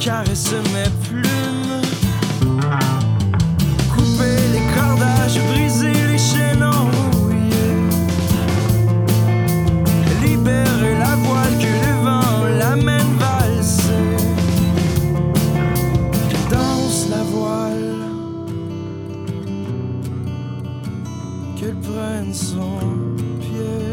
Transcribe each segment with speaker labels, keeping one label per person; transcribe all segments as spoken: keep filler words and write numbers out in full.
Speaker 1: caresse mes plumes. Couper les cordages, briser les chaînes enrouillées. Libérer la voile que le vent l'amène valser. Qu'elle danse la voile, qu'elle prenne son pied.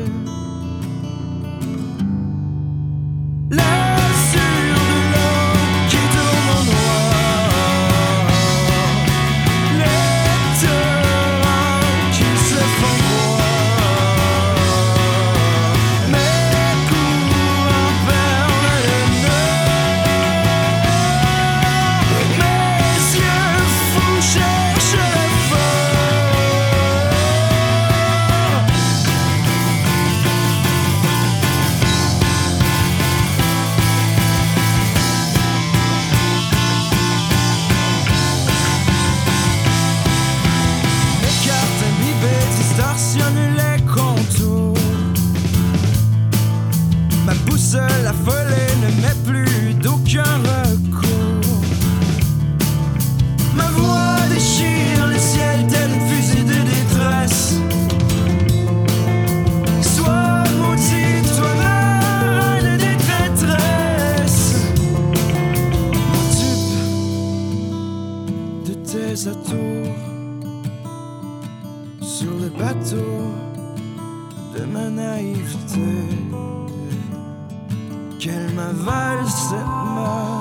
Speaker 1: Là sur de l'eau qui tourne en noir, les torrents qui se font voir, mes courants perdent le nord, mes yeux fous cherchent le feu. Les cartes imbibées distorsionnent les contours. Ma boussole affolée ne met plus d'aucun recours. Ma voix déchire le ciel telle une fusée de détresse. Sois maudit, toi ma reine des traîtresses. Mon dupe de tes atours sur le bateau de ma naïveté. Qu'elle m'avale cette mort.